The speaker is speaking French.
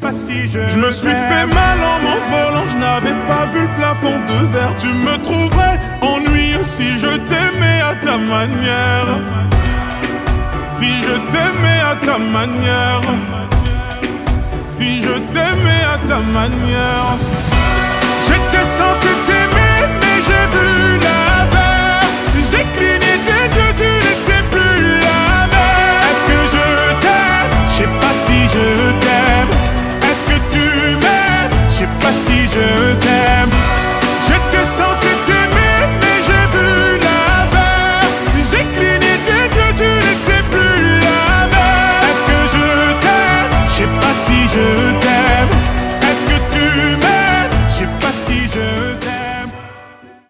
pas si Je me suis fait mal en m'envolant, je n'avais pas vu le plafond de verre. Tu me trouverais ennuyeux si je t'aimais à ta manière. Si je t'aimais à ta manière. Si je t'aimais à ta manière. J'étais censé t'aimer, mais j'ai vu